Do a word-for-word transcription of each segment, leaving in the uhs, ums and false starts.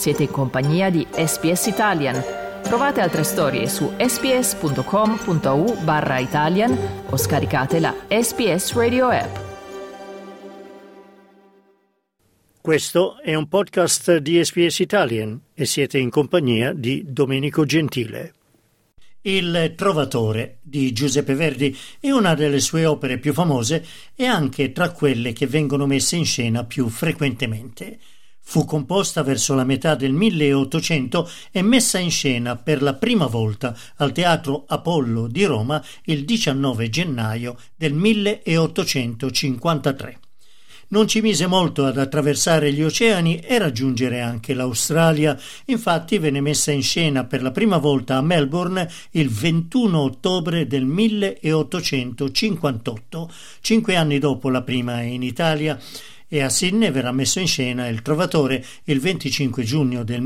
Siete in compagnia di S B S Italian. Trovate altre storie su sbs.com.au barra Italian o scaricate la S B S Radio app. Questo è un podcast di S B S Italian e siete in compagnia di Domenico Gentile. Il Trovatore di Giuseppe Verdi è una delle sue opere più famose e anche tra quelle che vengono messe in scena più frequentemente. Fu composta verso la metà del milleottocento e messa in scena per la prima volta al Teatro Apollo di Roma il diciannove gennaio del milleottocentocinquantatré. Non ci mise molto ad attraversare gli oceani e raggiungere anche l'Australia, infatti venne messa in scena per la prima volta a Melbourne il ventuno ottobre del milleottocentocinquantotto, cinque anni dopo la prima in Italia, e a Sydney verrà messo in scena Il Trovatore il venticinque giugno del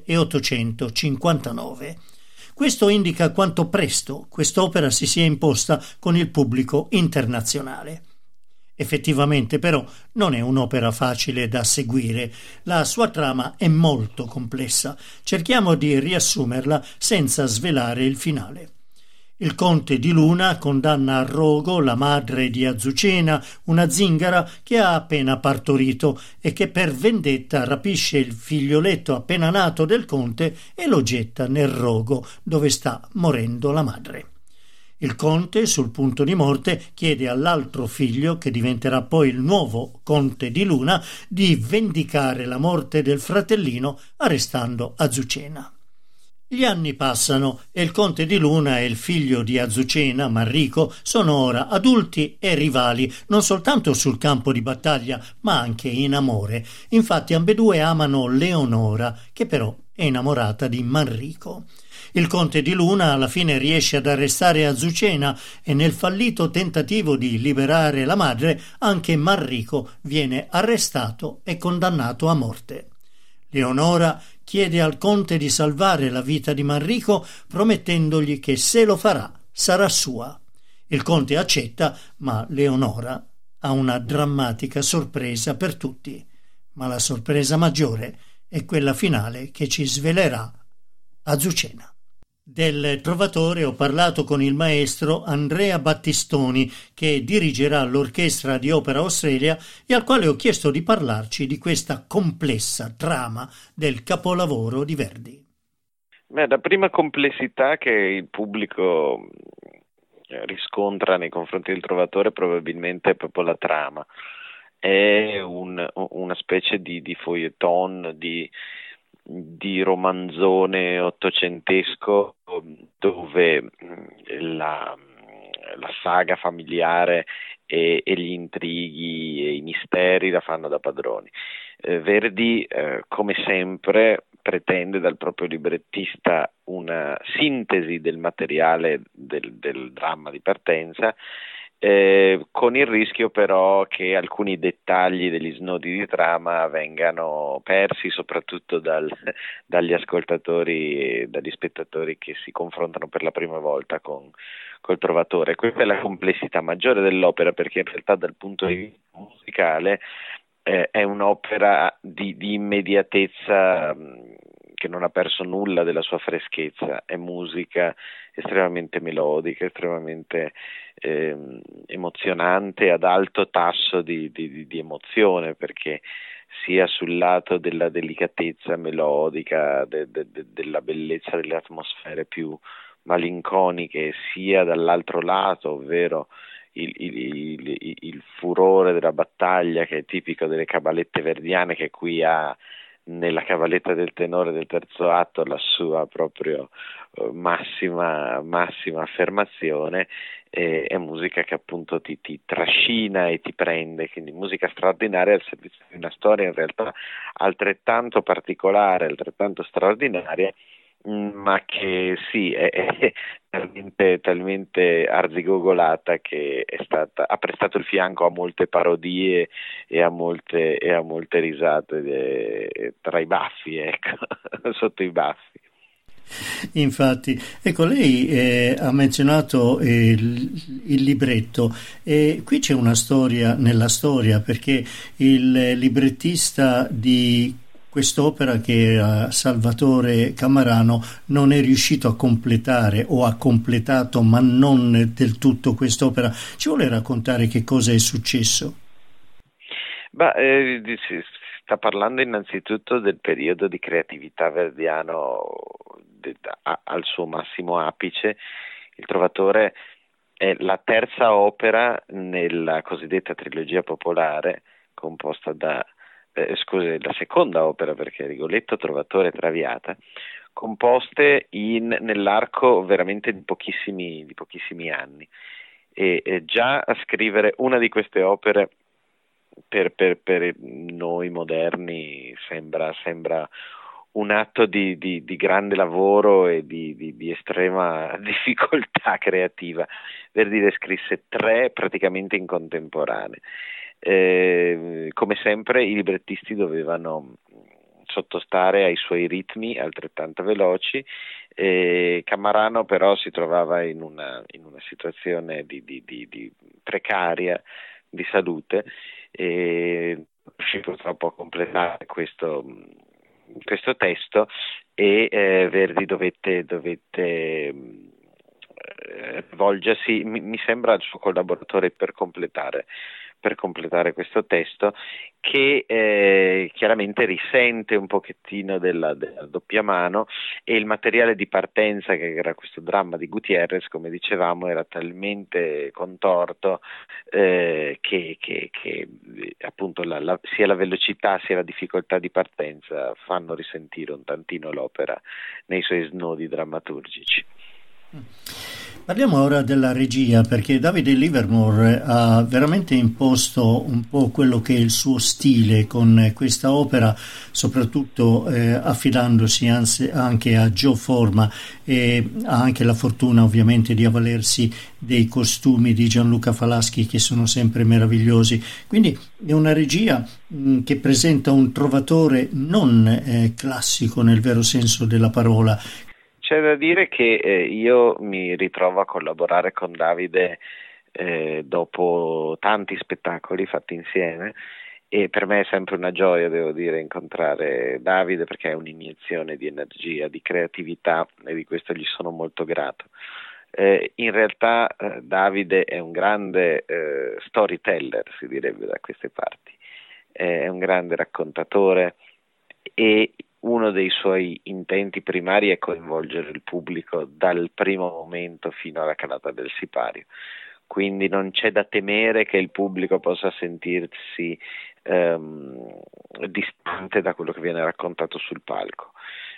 milleottocentocinquantanove. Questo indica quanto presto quest'opera si sia imposta con il pubblico internazionale. Effettivamente però non è un'opera facile da seguire, la sua trama è molto complessa, cerchiamo di riassumerla senza svelare il finale. Il conte di Luna condanna a rogo la madre di Azucena, una zingara che ha appena partorito e che per vendetta rapisce il figlioletto appena nato del conte e lo getta nel rogo dove sta morendo la madre. Il conte, sul punto di morte, chiede all'altro figlio, che diventerà poi il nuovo conte di Luna, di vendicare la morte del fratellino arrestando Azucena. Gli anni passano e il conte di Luna e il figlio di Azucena, Manrico, sono ora adulti e rivali, non soltanto sul campo di battaglia, ma anche in amore. Infatti ambedue amano Leonora, che però è innamorata di Manrico. Il conte di Luna alla fine riesce ad arrestare Azucena e nel fallito tentativo di liberare la madre anche Manrico viene arrestato e condannato a morte. Leonora chiede al conte di salvare la vita di Manrico promettendogli che se lo farà sarà sua. Il conte accetta, ma Leonora ha una drammatica sorpresa per tutti. Ma la sorpresa maggiore è quella finale che ci svelerà Azucena. Del Trovatore ho parlato con il maestro Andrea Battistoni, che dirigerà l'orchestra di Opera Australia e al quale ho chiesto di parlarci di questa complessa trama del capolavoro di Verdi. Beh, la prima complessità che il pubblico riscontra nei confronti del Trovatore probabilmente è proprio la trama. È un, una specie di, di feuilleton, di di romanzone ottocentesco dove la, la saga familiare e, e gli intrighi e i misteri la fanno da padroni. Eh, Verdi, eh, come sempre, pretende dal proprio librettista una sintesi del materiale del, del dramma di partenza, Eh, con il rischio però che alcuni dettagli degli snodi di trama vengano persi soprattutto dal, dagli ascoltatori, dagli spettatori che si confrontano per la prima volta con col Trovatore. Questa è la complessità maggiore dell'opera, perché in realtà dal punto di vista musicale eh, è un'opera di, di immediatezza mh, che non ha perso nulla della sua freschezza, è musica estremamente melodica, estremamente eh, emozionante, ad alto tasso di, di, di emozione, perché sia sul lato della delicatezza melodica, de, de, de, della bellezza delle atmosfere più malinconiche, sia dall'altro lato, ovvero il, il, il, il furore della battaglia che è tipico delle cabalette verdiane, che qui ha nella cavalletta del tenore del terzo atto la sua proprio uh, massima massima affermazione. eh, è musica che appunto ti, ti trascina e ti prende, quindi musica straordinaria al servizio di una storia in realtà altrettanto particolare, altrettanto straordinaria, ma che sì è, è talmente, talmente arzigogolata che è stata, ha prestato il fianco a molte parodie e a molte, e a molte risate de, tra i baffi, ecco, sotto i baffi. Infatti, ecco, lei eh, ha menzionato il, il libretto e qui c'è una storia nella storia, perché il librettista di quest'opera che uh, Salvatore Camarano non è riuscito a completare o ha completato ma non del tutto quest'opera. Ci vuole raccontare che cosa è successo? Beh, eh, si sta parlando innanzitutto del periodo di creatività verdiano de, a, al suo massimo apice. Il Trovatore è la terza opera nella cosiddetta trilogia popolare, composta da, eh, scusi, la seconda opera perché Rigoletto, Trovatore e Traviata, composte in, nell'arco veramente di pochissimi, di pochissimi anni. E, e già a scrivere una di queste opere Per, per, per noi moderni sembra, sembra un atto di, di, di grande lavoro e di, di, di estrema difficoltà creativa. Verdi ne scrisse tre praticamente in contemporanea. Eh, come sempre i librettisti dovevano sottostare ai suoi ritmi altrettanto veloci. Eh, Camarano però si trovava in una, in una situazione di, di, di, di precaria di salute e riuscì purtroppo a completare questo, questo testo e eh, Verdi dovette, dovette eh, rivolgersi, mi, mi sembra, al suo collaboratore per completare per completare questo testo che eh, chiaramente risente un pochettino della, della doppia mano, e il materiale di partenza, che era questo dramma di Gutierrez, come dicevamo, era talmente contorto eh, che, che, che appunto la, la, sia la velocità sia la difficoltà di partenza fanno risentire un tantino l'opera nei suoi snodi drammaturgici. Parliamo ora della regia, perché Davide Livermore ha veramente imposto un po' quello che è il suo stile con questa opera, soprattutto eh, affidandosi anche a Joe Forma, e ha anche la fortuna ovviamente di avvalersi dei costumi di Gianluca Falaschi, che sono sempre meravigliosi. Quindi è una regia mh, che presenta un Trovatore non eh, classico nel vero senso della parola. C'è da dire che eh, io mi ritrovo a collaborare con Davide eh, dopo tanti spettacoli fatti insieme, e per me è sempre una gioia, devo dire, incontrare Davide, perché è un'iniezione di energia, di creatività, e di questo gli sono molto grato. Eh, in realtà eh, Davide è un grande eh, storyteller, si direbbe da queste parti, eh, è un grande raccontatore, e uno dei suoi intenti primari è coinvolgere il pubblico dal primo momento fino alla calata del sipario. Quindi non c'è da temere che il pubblico possa sentirsi ehm, distante da quello che viene raccontato sul palco.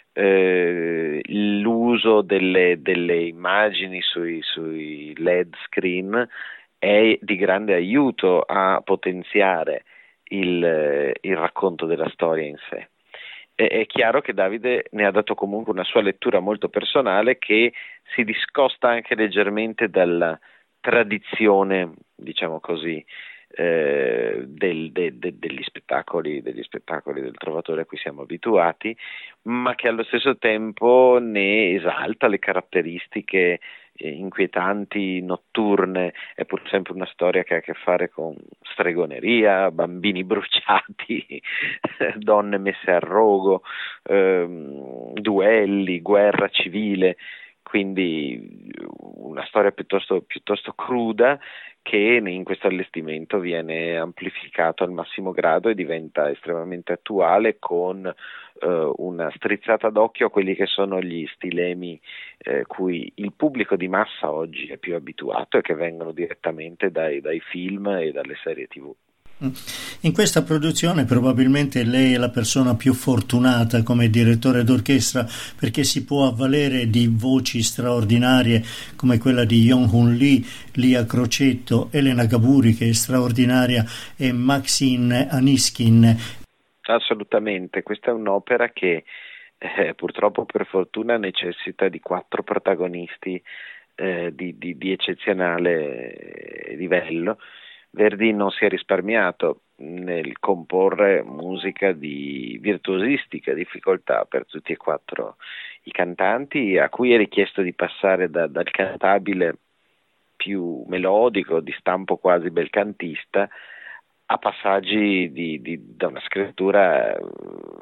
Eh, l'uso delle, delle immagini sui, sui L E D screen è di grande aiuto a potenziare il, il racconto della storia in sé. È chiaro che Davide ne ha dato comunque una sua lettura molto personale, che si discosta anche leggermente dalla tradizione, diciamo così, eh, del, de, de, degli spettacoli degli spettacoli del Trovatore a cui siamo abituati, ma che allo stesso tempo ne esalta le caratteristiche inquietanti, notturne. È pur sempre una storia che ha a che fare con stregoneria, bambini bruciati, donne messe a rogo, ehm, duelli, guerra civile, quindi una storia piuttosto, piuttosto cruda, che in questo allestimento viene amplificato al massimo grado e diventa estremamente attuale, con eh, una strizzata d'occhio a quelli che sono gli stilemi eh, cui il pubblico di massa oggi è più abituato e che vengono direttamente dai, dai film e dalle serie tivù. In questa produzione probabilmente lei è la persona più fortunata come direttore d'orchestra, perché si può avvalere di voci straordinarie come quella di Young-Hoon Lee, Lia Crocetto, Elena Gaburi, che è straordinaria, e Maxine Aniskin. Assolutamente, questa è un'opera che eh, purtroppo per fortuna necessita di quattro protagonisti eh, di, di, di eccezionale livello. Verdi non si è risparmiato nel comporre musica di virtuosistica difficoltà per tutti e quattro i cantanti, a cui è richiesto di passare da, dal cantabile più melodico, di stampo quasi belcantista, a passaggi di, di, da una scrittura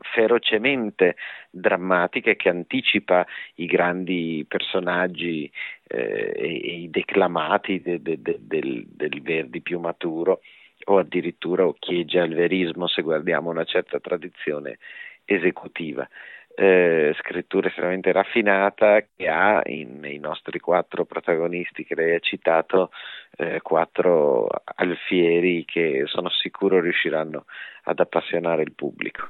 ferocemente drammatica e che anticipa i grandi personaggi eh, e, e i declamati de, de, de, del, del Verdi più maturo, o addirittura occhieggia il verismo se guardiamo una certa tradizione esecutiva. Eh, scrittura estremamente raffinata che ha in, nei nostri quattro protagonisti che lei ha citato eh, quattro alfieri che sono sicuro riusciranno ad appassionare il pubblico.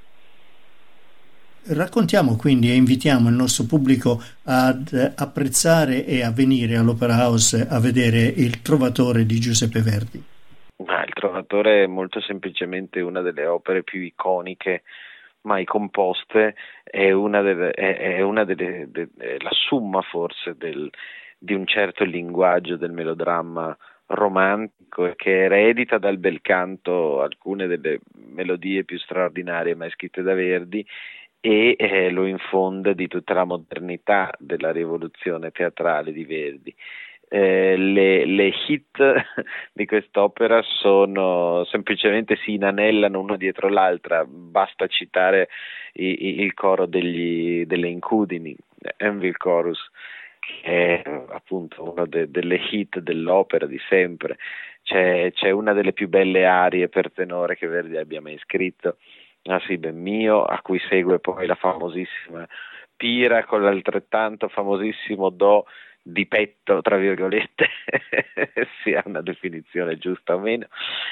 Raccontiamo quindi e invitiamo il nostro pubblico ad apprezzare e a venire all'Opera House a vedere Il Trovatore di Giuseppe Verdi. Ma Il Trovatore è molto semplicemente una delle opere più iconiche mai composte, è una delle, è, è una delle de, è la summa forse del, di un certo linguaggio del melodramma romantico, e che eredita dal bel canto alcune delle melodie più straordinarie mai scritte da Verdi, e eh, lo infonde di tutta la modernità della rivoluzione teatrale di Verdi. Eh, le, le hit di quest'opera sono semplicemente si inanellano uno dietro l'altra, basta citare i, i, il coro degli, delle incudini, Envil Chorus, che è appunto una de, delle hit dell'opera di sempre. C'è, c'è una delle più belle arie per tenore che Verdi abbia mai scritto, Ah sì, ben mio, a cui segue poi la famosissima Pira con l'altrettanto famosissimo Do di petto, tra virgolette, sia una definizione giusta o meno,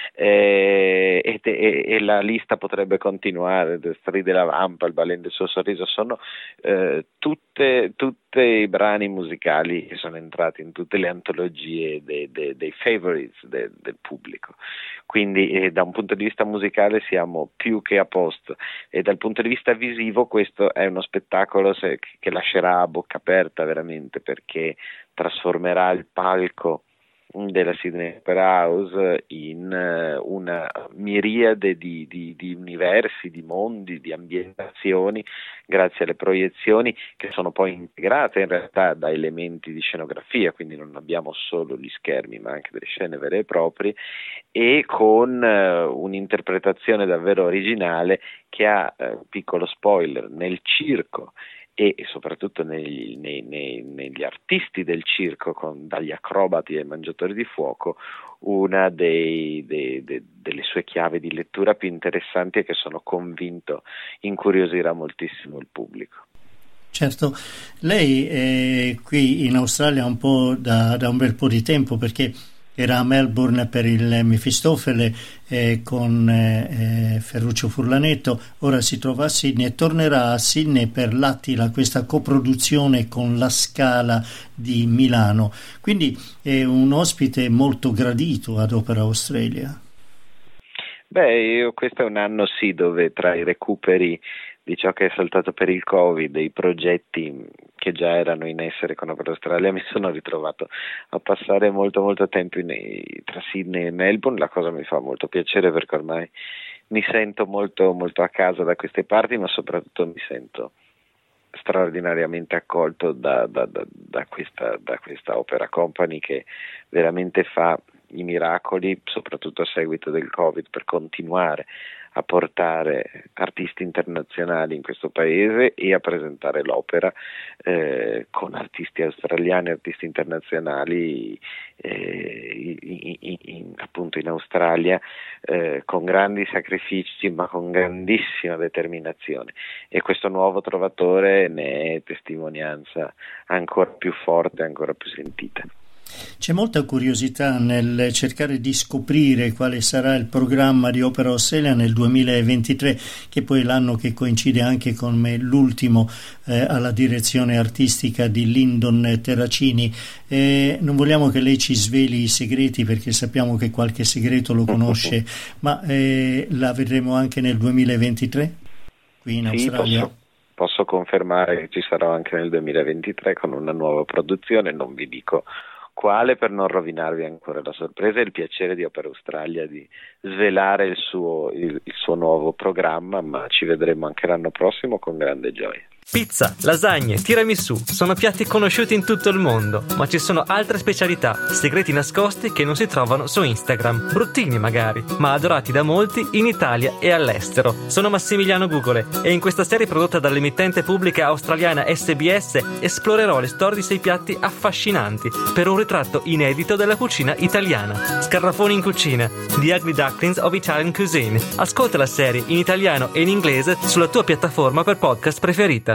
eh, e, e, e la lista potrebbe continuare, Stride la vampa, Il balen del suo sorriso, sono eh, tutte, tutti i brani musicali che sono entrati in tutte le antologie dei, dei, dei favorites de, del pubblico, quindi eh, da un punto di vista musicale siamo più che a posto, e dal punto di vista visivo questo è uno spettacolo se, che lascerà a bocca aperta veramente, perché trasformerà il palco della Sydney Opera House in uh, una miriade di, di, di universi, di mondi, di ambientazioni, grazie alle proiezioni che sono poi integrate in realtà da elementi di scenografia, quindi non abbiamo solo gli schermi ma anche delle scene vere e proprie, e con uh, un'interpretazione davvero originale che ha, uh, piccolo spoiler, nel circo e soprattutto negli, nei, nei, negli artisti del circo, con, dagli acrobati ai mangiatori di fuoco, una dei, dei, dei, delle sue chiavi di lettura più interessanti e che sono convinto incuriosirà moltissimo il pubblico. Certo, lei è qui in Australia un po' da, da un bel po' di tempo, perché era a Melbourne per il Mefistofele eh, con eh, Ferruccio Furlanetto, ora si trova a Sydney e tornerà a Sydney per l'Attila, questa coproduzione con la Scala di Milano, quindi è un ospite molto gradito ad Opera Australia. Beh, io, questo è un anno sì dove tra i recuperi di ciò che è saltato per il Covid, i progetti che già erano in essere con Opera Australia, mi sono ritrovato a passare molto molto tempo in, tra Sydney e Melbourne. La cosa mi fa molto piacere perché ormai mi sento molto molto a casa da queste parti, ma soprattutto mi sento straordinariamente accolto da, da, da, da, questa, da questa Opera Company che veramente fa i miracoli, soprattutto a seguito del Covid, per continuare a portare artisti internazionali in questo paese e a presentare l'opera eh, con artisti australiani, artisti internazionali eh, in, in, in, appunto in Australia, eh, con grandi sacrifici ma con grandissima determinazione, e questo nuovo Trovatore ne è testimonianza ancora più forte, ancora più sentita. C'è molta curiosità nel cercare di scoprire quale sarà il programma di Opera Australia nel duemilaventitré, che poi è l'anno che coincide anche con me, l'ultimo eh, alla direzione artistica di Lyndon Terracini. Eh, non vogliamo che lei ci sveli i segreti, perché sappiamo che qualche segreto lo conosce, ma eh, la vedremo anche nel duemilaventitré qui in sì, Australia? Posso, posso confermare che ci sarò anche nel duemilaventitré con una nuova produzione, non vi dico quale per non rovinarvi ancora la sorpresa e il piacere di Opera Australia di svelare il suo, il, il suo nuovo programma, ma ci vedremo anche l'anno prossimo con grande gioia. Pizza, lasagne, tiramisù sono piatti conosciuti in tutto il mondo, ma ci sono altre specialità, segreti nascosti che non si trovano su Instagram. Bruttini magari, ma adorati da molti in Italia e all'estero. Sono Massimiliano Gugole e in questa serie prodotta dall'emittente pubblica australiana S B S esplorerò le storie di sei piatti affascinanti per un ritratto inedito della cucina italiana. Scarrafoni in cucina, The Ugly Ducklings of Italian Cuisine. Ascolta la serie in italiano e in inglese sulla tua piattaforma per podcast preferita.